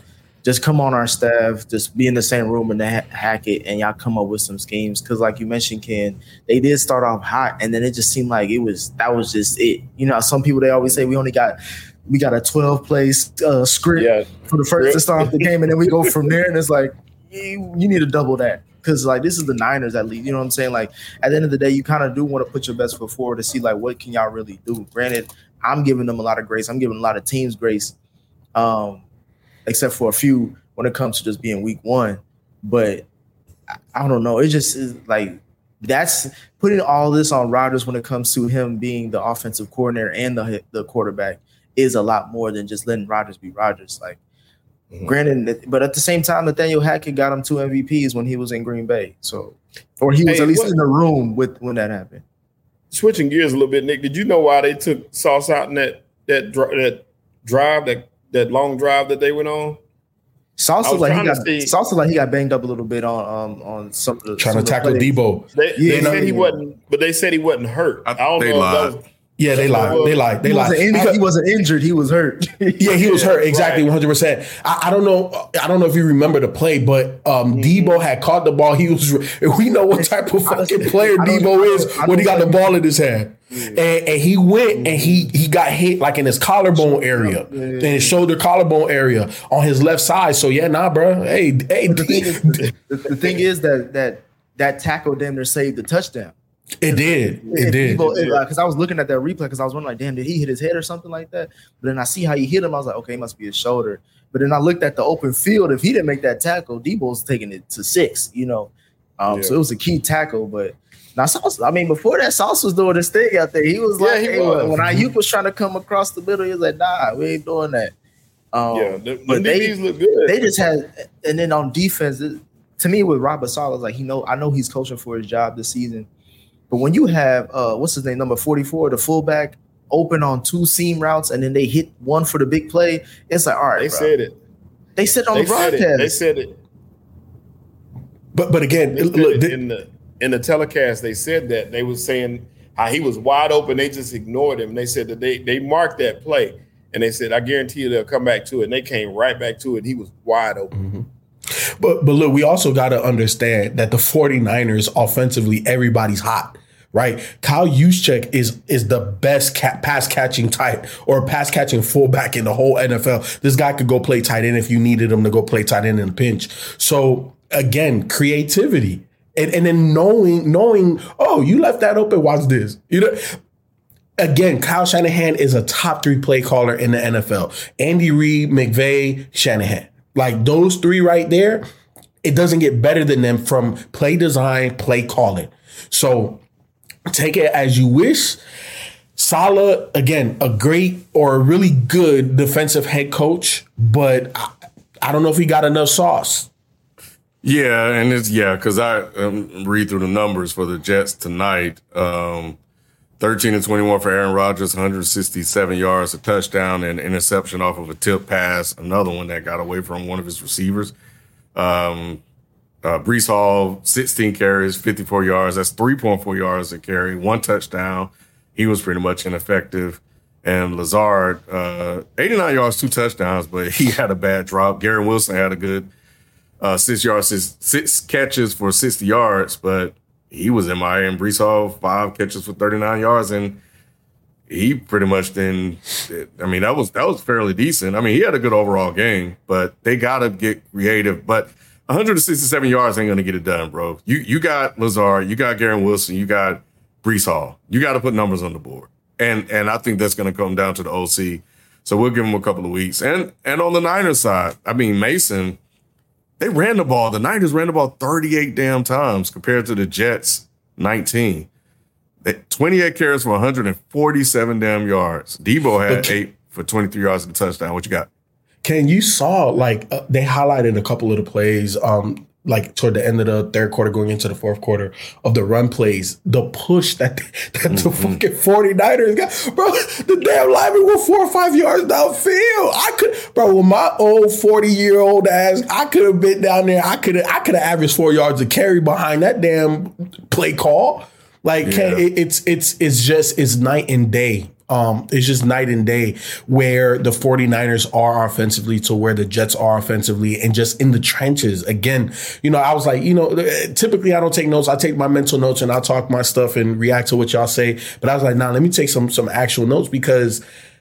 just come on our staff, just be in the same room and ha- hack it, and y'all come up with some schemes. Because, like you mentioned, Ken, they did start off hot, and then it just seemed like it was that was just it. You know, some people they always say we only got we got a twelve play uh, script Yeah. for the first to start off the game, and then we go from there, and it's like you, you need to double that. Because, like, this is the Niners at least. You know what I'm saying? Like, at the end of the day, you kind of do want to put your best foot forward to see, like, what can y'all really do? Granted, I'm giving them a lot of grace. I'm giving a lot of teams grace, um, except for a few when it comes to just being week one. But I, I don't know. It just is, like, that's putting all this on Rodgers when it comes to him being the offensive coordinator and the the quarterback is a lot more than just letting Rodgers be Rodgers. Like, Mm-hmm. Granted, but at the same time, Nathaniel Hackett got him two M V Ps when he was in Green Bay. So, or he was hey, at least what, in the room with when that happened. Switching gears a little bit, Nick, did you know why they took Sauce out in that that that drive, that that long drive that they went on? Sauce like he got Sauce like he got banged up a little bit on um on some of the trying some to tackle plays. Debo. They, Yeah, they no, said he yeah. wasn't, but they said he wasn't hurt. I, I- don't they know. lied. If that was, Yeah, they lied. They lied. They He lied. wasn't, in, Because- he wasn't injured. He was hurt. Yeah, he was hurt. Exactly, right. one hundred percent. I, I don't know. I don't know if you remember the play, but um, Mm-hmm. Debo had caught the ball. He was. We know what type of fucking player I don't- Debo I is don't- I when he got don't the ball in his hand, and, and he went and he he got hit like in his collarbone area, in his shoulder collarbone area on his left side. So yeah, nah, bro. Hey, hey, the, thing is, the, the thing is that that that tackle damn near saved the touchdown. it did. It did. Because I was looking at that replay because I was wondering, like, damn, did he hit his head or something like that? But then I see how he hit him. I was like, okay, it must be his shoulder. But then I looked at the open field. If he didn't make that tackle, Debo's taking it to six, you know. Um, Yeah. So it was a key tackle. But now, Sauce, I mean, before that, Sauce was doing his thing out there. He was Yeah, like, he hey, was. when Ayuk was trying to come across the middle, he was like, nah, we ain't doing that. Um, yeah, the, but the they- D Bs look good. they just had, and then on defense, it, to me with Robert Saleh, like he know, I know he's coaching for his job this season, but when you have uh, what's his name, number forty-four, the fullback, open on two seam routes, and then they hit one for the big play, it's like, all right, they bro. said it. They said it on They the said broadcast. it. They said it. But but again, They said look, it thi- in the in the telecast, they said that they was saying how he was wide open. They just ignored him. They said that they they marked that play, and they said, I guarantee you they'll come back to it. And they came right back to it. And he was wide open. But but look, we also got to understand that the 49ers offensively, everybody's hot, right? Kyle Juszczyk is is the best ca- pass catching type or pass catching fullback in the whole N F L. This guy could go play tight end if you needed him to go play tight end in a pinch. So again, creativity. And, and then knowing, knowing, oh, you left that open, watch this. You know, again, Kyle Shanahan is a top three play caller in the N F L. Andy Reid, McVay, Shanahan. Like those three right there, it doesn't get better than them from play design, play calling. So take it as you wish. Saleh, again, a great or a really good defensive head coach, but I, I don't know if he got enough sauce. Yeah, and it's yeah, because I um, read through the numbers for the Jets tonight. Um, thirteen and twenty-one for Aaron Rodgers, one hundred sixty-seven yards, a touchdown, and interception off of a tip pass. Another one that got away from one of his receivers. Um, uh, Brees Hall, sixteen carries, fifty-four yards. That's three point four yards a carry, one touchdown. He was pretty much ineffective. And Lazard, uh, eighty-nine yards, two touchdowns, but he had a bad drop. Garrett Wilson had a good Uh, six yards, six, six catches for sixty yards, but he was in my and Brees Hall, five catches for thirty-nine yards, and he pretty much then. I mean, that was that was fairly decent. I mean, he had a good overall game, but they got to get creative. But one hundred sixty-seven yards ain't going to get it done, bro. You you got Lazard, you got Garrett Wilson, you got Brees Hall. You got to put numbers on the board, and and I think that's going to come down to the O C. So we'll give him a couple of weeks, and and on the Niners side, I mean Mason. They ran the ball. The Niners ran the ball thirty-eight damn times compared to the Jets nineteen. They, twenty-eight carries for one hundred forty-seven damn yards. Debo had Okay. eight for twenty-three yards and a touchdown. What you got? Ken, you saw like uh, they highlighted a couple of the plays, um, like toward the end of the third quarter, going into the fourth quarter of the run plays, the push that that the fucking 49ers got, bro. The damn linemen were four or five yards downfield. I could, bro, with my old forty year old ass, I could have been down there. I could have, I could have averaged four yards of carry behind that damn play call. Like, Yeah. Ken, it, it's it's it's just it's night and day Um, it's just night and day where the 49ers are offensively to where the Jets are offensively, and just in the trenches. Again, you know, I was like, you know, typically I don't take notes. I take my mental notes and I'll talk my stuff and react to what y'all say. But I was like, nah, let me take some some actual notes, because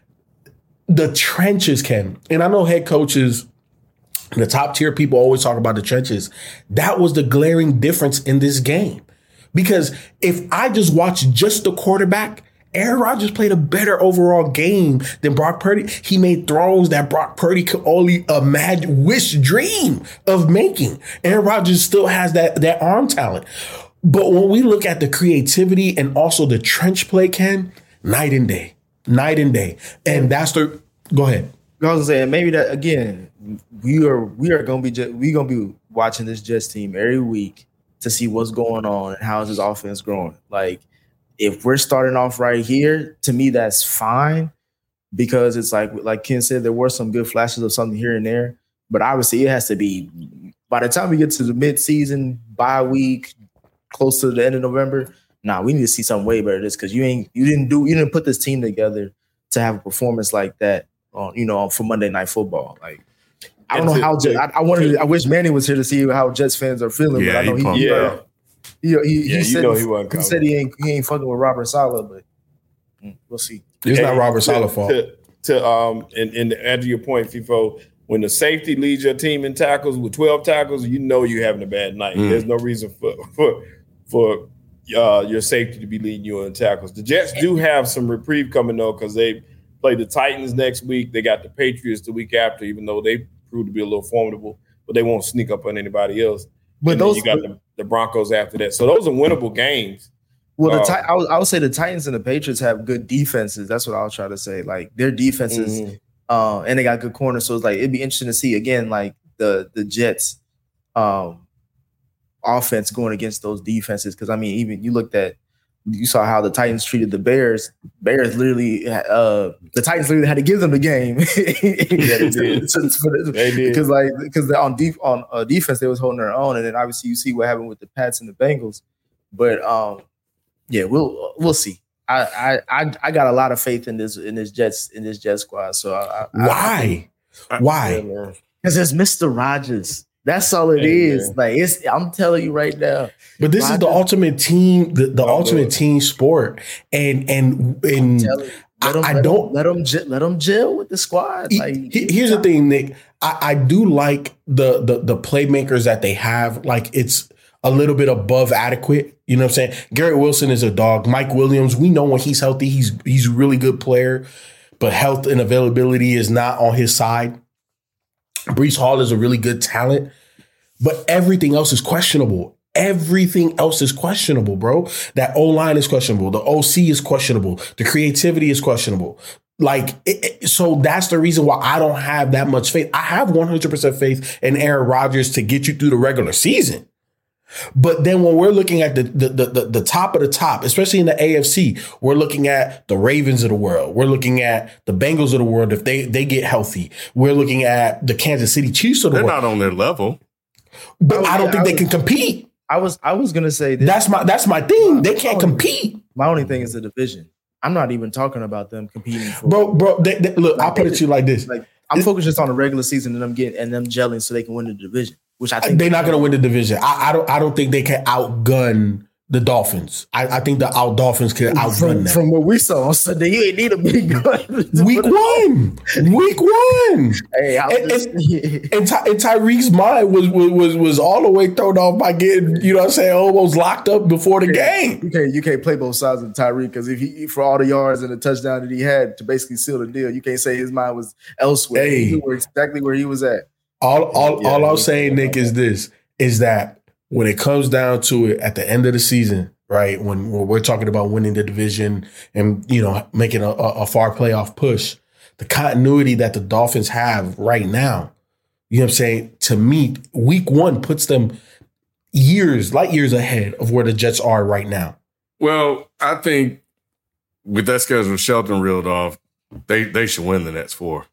the trenches can. And I know head coaches, the top tier people always talk about the trenches. That was the glaring difference in this game. Because if I just watch just the quarterback, Aaron Rodgers played a better overall game than Brock Purdy. He made throws that Brock Purdy could only imagine, wish, dream of making. Aaron Rodgers still has that, that arm talent. But when we look at the creativity and also the trench play, Ken, night and day, night and day. And that's the, go ahead. I was saying, maybe that, again, we are we are going to be just, we going to be watching this Jets team every week to see what's going on and how is this offense growing. Like, if we're starting off right here, to me, that's fine, because it's like, like Ken said, there were some good flashes of something here and there, but obviously it has to be, by the time we get to the mid-season, bye week, close to the end of November, nah, we need to see something way better than this, because you ain't, you didn't do, you didn't put this team together to have a performance like that on, you know, for Monday Night Football. Like, I don't know how, Jets, I, I wanted, I wish Manny was here to see how Jets fans are feeling, yeah, but I know he, he yeah. He, he, yeah, he said, know he, wasn't he said he ain't he ain't fucking with Robert Saleh, but we'll see. It's And not Robert to, Saleh's fault. To, to um and, and to add to your point, FIFO, when the safety leads your team in tackles with twelve tackles, you know you're having a bad night. Mm. There's no reason for for for uh, your safety to be leading you in tackles. The Jets do have some reprieve coming though, because they play the Titans next week. They got the Patriots the week after, even though they proved to be a little formidable, but they won't sneak up on anybody else. But and then those you got the, the Broncos after that. So those are winnable games. Well, the Uh, Ti- I, would, I would say the Titans and the Patriots have good defenses. That's what I was trying to say. Like, their defenses, Mhm. uh, and they got good corners. So it's like, it'd be interesting to see again, like the the Jets um, offense going against those defenses. Because I mean, even you looked at, you saw how the Titans treated the Bears. Bears literally, uh, the Titans literally had to give them the game. Yeah, they did. They did. Because like, because on def- on uh, defense they was holding their own, and then obviously you see what happened with the Pats and the Bengals. But um, yeah, we'll we'll see. I, I I I got a lot of faith in this in this Jets in this Jets squad. So I, I, Why? I- Why? Because it's Mister Rogers. That's all it Hey, is. man. Like, it's. I'm telling you right now. But this is the Rodgers- ultimate team, the, the Oh, ultimate Lord. team sport. And and I'm and telling you, let 'em- I, I let 'em- don't let them let them gel with the squad. He- Like, he- here's the thing, Nick. I, I do like the, the the playmakers that they have. Like, it's a little bit above adequate. You know what I'm saying? Garrett Wilson is a dog. Mike Williams, we know when he's healthy, he's he's a really good player, but health and availability is not on his side. Breece Hall is a really good talent, but everything else is questionable. Everything else is questionable, bro. That O-line is questionable. The O C is questionable. The creativity is questionable. Like, it, it, so that's the reason why I don't have that much faith. I have one hundred percent faith in Aaron Rodgers to get you through the regular season. But then when we're looking at the, the the the the top of the top, especially in the A F C, we're looking at the Ravens of the world. We're looking at the Bengals of the world if they they get healthy. We're looking at the Kansas City Chiefs of the They're world. not on their level. But I I don't was- think I they was- can compete. I was I was gonna say this. That's my that's my thing. They can't compete, My only thing is the division. I'm not even talking about them competing for. bro. Bro, they, they, look, I'll put it to you like this: Like, I'm focused just on the regular season and them getting and them gelling so they can win the division. Which I think they're not going to win the division. I, I don't. I don't think they can outgun the Dolphins. I, I think the out Dolphins can outrun from, them. from what we saw on Sunday. You ain't need a big gun. Week one, week one. Hey, I And, was and, just, and, Ty, and Tyreek's mind was, was was was all the way thrown off by getting, you know what I'm saying, almost locked up before the game. you can't you can't play both sides of Tyreek, because if he for all the yards and the touchdown that he had to basically seal the deal, you can't say his mind was elsewhere. Hey. He knew where- exactly where he was at. All all Yeah, all I'm yeah. saying, Nick, is this: is that when it comes down to it, at the end of the season, right, when, when we're talking about winning the division and, you know, making a, a, a far playoff push, the continuity that the Dolphins have right now, you know what I'm saying, to me, week one puts them years, light years ahead of where the Jets are right now. Well, I think with that schedule Shelton reeled off, they they should win the next four.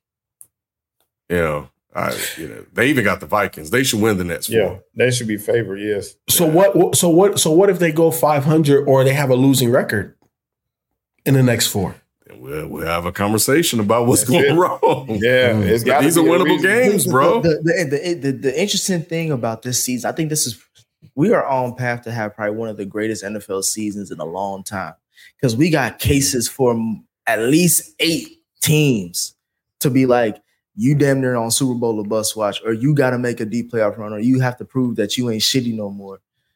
You know, I you know they even got the Vikings. They should win the next four. Yeah, they should be favored. Yes. So what? So what? So what if they go five hundred or they have a losing record in the next four? we'll, we'll have a conversation about what's That's going it. wrong. Yeah, it's got These are winnable games, bro. The, the, the, the, the interesting thing about this season, I think this is, we are on path to have probably one of the greatest N F L seasons in a long time because we got cases for at least eight teams to be like, you damn near on Super Bowl or bust watch, or you got to make a deep playoff run, or you have to prove that you ain't shitty no more.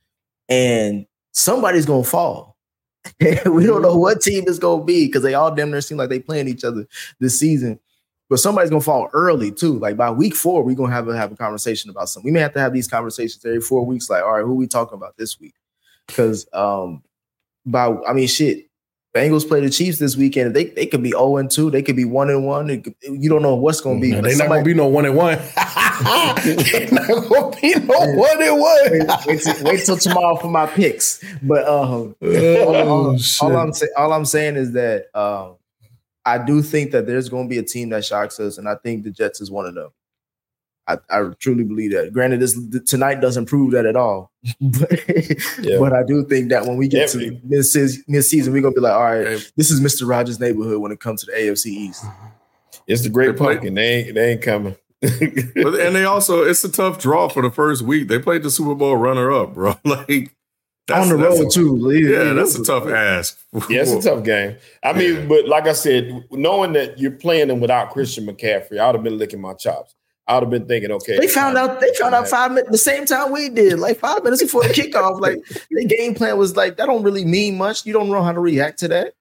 And somebody's going to fall. We don't know what team it's going to be because they all damn near seem like they playing each other this season. But somebody's going to fall early too. Like by week four, we're going to have a, have a conversation about something. We may have to have these conversations every four weeks. Like, all right, who are we talking about this week? Because um, by, I mean, shit, Bengals play the Chiefs this weekend. They they could be oh and two. They could be one and one. You don't know what's going to be. No, they're not going to be no one and one. They're not going to be no one and one. Wait, wait, till, wait till tomorrow for my picks. But um, oh, all, all, shit. all I'm say, all I'm saying is that um, I do think that there's going to be a team that shocks us, and I think the Jets is one of them. I, I truly believe that. Granted, this tonight doesn't prove that at all, but, yeah. but I do think that when we get Definitely. to mid mid-season, we're gonna be like, all right, hey. This is Mister Rogers' neighborhood when it comes to the A F C East. It's the Great Pumpkin. They ain't they ain't coming. But and they also, it's a tough draw for the first week. They played the Super Bowl runner-up, bro. Like that's, on the road a, too. Yeah, yeah, that's a tough ask. Yeah, it's a tough game. I mean, yeah. but like I said, knowing that you're playing them without Christian McCaffrey, I would have been licking my chops. I would have been thinking, okay. They found out. They found out five minutes the same time we did, like five minutes before the kickoff. Like the game plan was like that. Don't really mean much. You don't know how to react to that.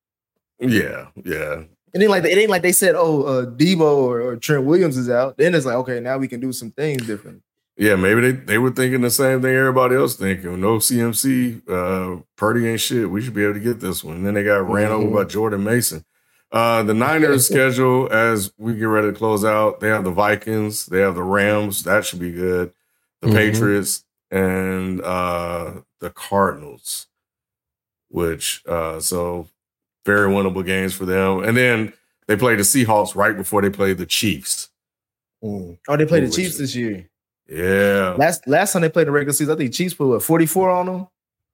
Yeah, yeah. It ain't like it ain't like they said, oh, uh, Debo or, or Trent Williams is out. Then it's like, okay, now we can do some things different. Yeah, maybe they, they were thinking the same thing everybody else thinking. No C M C, uh, Purdy ain't shit. We should be able to get this one. And then they got ran mm-hmm. over by Jordan Mason. Uh, the Niners schedule, as we get ready to close out, they have the Vikings, they have the Rams. That should be good. The mm-hmm. Patriots and uh, the Cardinals, which uh, so very winnable games for them. And then they play the Seahawks right before they play the Chiefs. Mm. Oh, they played the Chiefs this year. Yeah. Last last time they played the regular season, I think Chiefs put what, forty-four on them.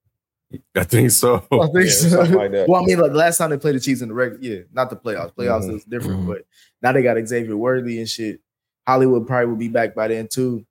I think so. I think yeah, so. Like that. Well, I mean, like last time they played the Chiefs in the regular, yeah, not the playoffs. Playoffs mm-hmm. is different, mm-hmm. but now they got Xavier Worthy and shit. Hollywood probably will be back by then too.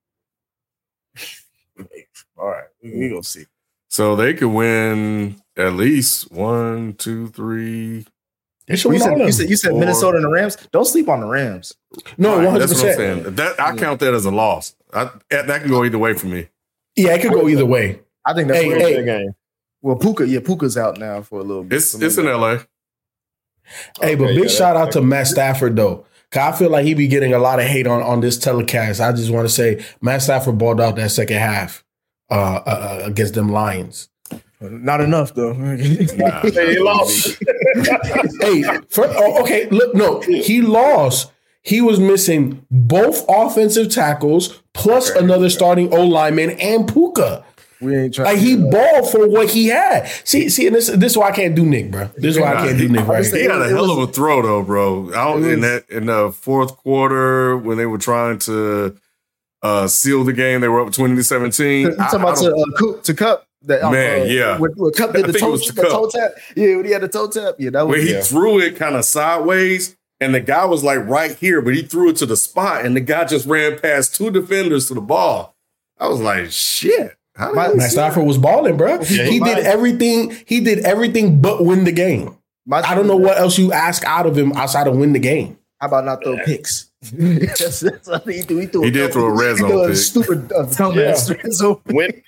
All right, we gonna see. So they could win at least one, two, three. You said, you said, you said Minnesota and the Rams. Don't sleep on the Rams. No, one hundred percent. That's what I'm saying. That I count that as a loss. I, that can go either way for me. Yeah, it could go either way. I think that's hey, a hey. game. Well, Puka, yeah, Puka's out now for a little bit. It's it's in L A. Hey, okay, but big yeah, shout out to Matt Stafford though. Cause I feel like he be getting a lot of hate on, on this telecast. I just want to say Matt Stafford balled out that second half uh, uh, against them Lions. Not enough though. Nah. Hey, he lost. hey, for, oh, okay, look, no, he lost. He was missing both offensive tackles plus okay. another starting O lineman and Puka. We ain't trying. Like he balled for what he had. See, see, and this this is why I can't do Nick, bro. This is why I can't do Nick. Right? He had a hell of a throw, though, bro. Out in that in the fourth quarter when they were trying to uh, seal the game, they were up twenty to seventeen. You talking about to, uh, to Cup? That, Man, uh, yeah. When, when Cup did the toe, the toe tap. Yeah, when he had the toe tap. Yeah, that was. When he yeah. threw it kind of sideways, and the guy was like right here, but he threw it to the spot, and the guy just ran past two defenders to the ball. I was like, shit. Matt Stafford was balling, bro. Yeah, he, he did everything. He did everything but win the game. I don't know what else you ask out of him outside of win the game. How about not throw picks? that's, that's what he, threw. he, threw he did throw a red zone pick. Stupid uh, dumbass red zone. Win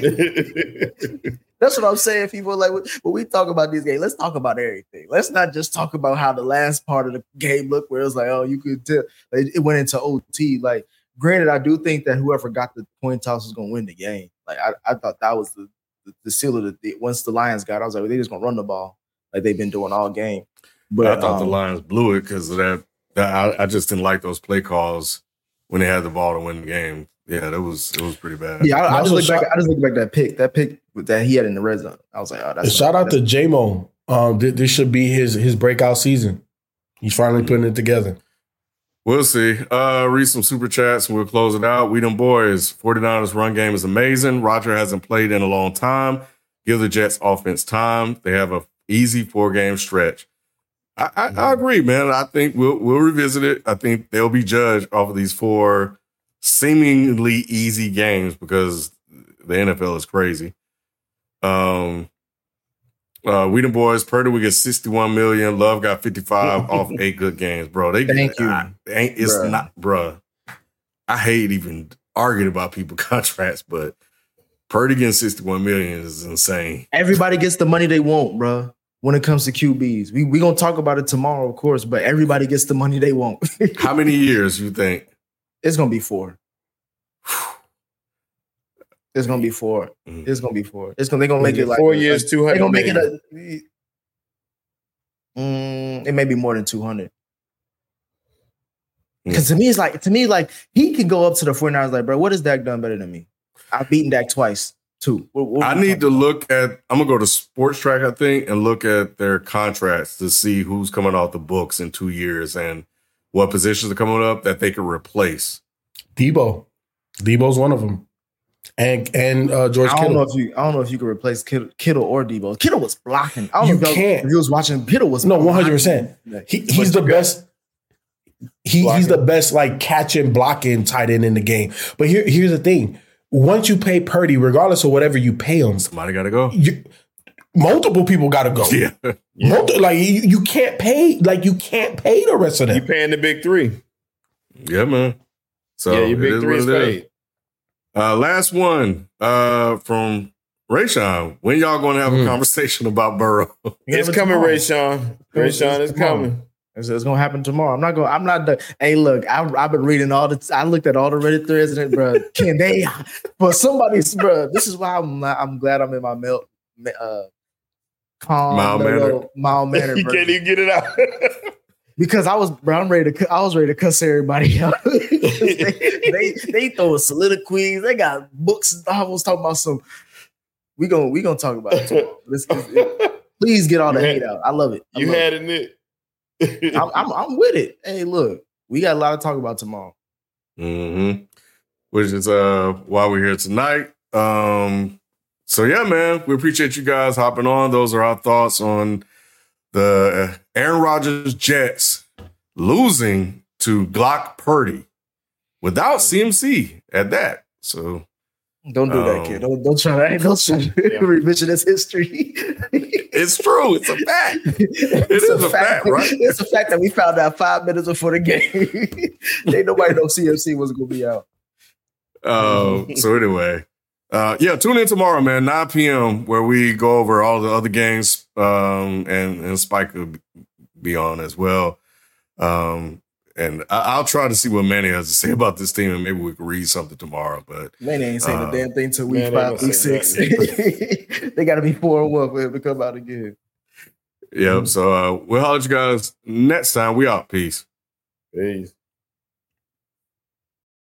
the game. That's what I'm saying. People like when we talk about this game, let's talk about everything. Let's not just talk about how the last part of the game looked, where it was like, oh, you could tell like, it went into O T. Like, granted, I do think that whoever got the coin toss was going to win the game. Like I, I thought that was the, the, the seal of the, the once the Lions got, I was like, well, they're just gonna run the ball like they've been doing all game. But I thought um, the Lions blew it because of that. that I, I just didn't like those play calls when they had the ball to win the game. Yeah, that was it was pretty bad. Yeah, I, I just look back. I just look back that pick, that pick that he had in the red zone. I was like, oh, that's shout out to J-Mo. Um, this should be his his breakout season. He's finally putting it together. We'll see. Uh, read some super chats and we'll close it out. We them boys. forty-niners run game is amazing. Roger hasn't played in a long time. Give the Jets offense time. They have a easy four-game stretch. I, I, I agree, man. I think we'll we'll revisit it. I think they'll be judged off of these four seemingly easy games because the N F L is crazy. Um, uh, we the boys. Purdy we get sixty-one million. Love got fifty-five off eight good games, bro. They Thank you. I, ain't it's Bruh. not, bro. I hate even arguing about people contracts, but Purdy getting sixty-one million is insane. Everybody gets the money they want, bro. When it comes to Q Bs, we we gonna talk about it tomorrow, of course. But everybody gets the money they want. How many years you think? It's gonna be four. It's gonna be four. Mm. It's gonna be four. It's gonna they're gonna make it like four years, two They're hundred. gonna make it a. Mm, it may be more than two hundred. Because to me, it's like to me, like he can go up to the 49ers like, bro, what has Dak done better than me? I've beaten Dak twice, too. What, what I need to look at. I'm gonna go to Sports Track, I think, and look at their contracts to see who's coming off the books in two years and what positions are coming up that they can replace. Debo, Debo's one of them, and and uh, George I don't Kittle. know if you. I don't know if you could replace Kittle, Kittle or Debo. Kittle was blocking. I don't You know if y'all- can't. If you was watching, Kittle was No, blocking. one hundred percent. He he's the best. He, he's the best like catching, blocking tight end in the game. But here here's the thing: once you pay Purdy, regardless of whatever you pay him, Somebody got to go. you, multiple people got to go. Yeah, Multi, like you, you can't pay. Like you can't pay the rest of them. You paying the big three. yeah, man. So yeah, your it big is three is what it is. paid. Uh, last one uh, from Rayshawn. When y'all going to have a Mm. conversation about Burrow? It's but coming, tomorrow. Ray Sean. Ray It's- Sean it's is tomorrow. coming. It's, it's gonna happen tomorrow. I'm not going. I'm not the. Hey, look, I, I've been reading all the. I looked at all the Reddit threads, and bro, can they? But somebody's, bro. This is why I'm. not- I'm glad I'm in my mel, uh, calm, Mild little- mannered. mild manner. You can't even get it out. Because I was, bro, I'm ready to. cu- I was ready to cuss everybody out. they, they they throw soliloquies. They got books and novels talking about some. We gonna we gonna talk about it. tomorrow. Let's, let's- please get all the You hate had- out. I love it. I You love had it. it. I'm, I'm I'm with it. Hey, look, we got a lot to talk about tomorrow. Mm-hmm. Which is uh why we're here tonight. Um, so yeah, man, we appreciate you guys hopping on. Those are our thoughts on the Aaron Rodgers Jets losing to Glock Purdy without C M C at that. So Don't do Um, that, kid. Don't don't try to don't try to Yeah. revisionist history. it's true. It's a fact. It is a fact, right? It's a fact that we found out five minutes before the game. Ain't nobody know C M C was gonna be out. Um, so anyway, uh, yeah, tune in tomorrow, man, nine p.m. where we go over all the other games, um, and and Spike will be on as well. Um, and I, I'll try to see what Manny has to say about this team, and maybe we can read something tomorrow. But Man, they ain't saying Uh, a damn thing till week man, they five, ain't week saying six. They got to be four and one for him to come out again. yeah, so uh, we'll holler at you guys next time. We out. Peace. Peace.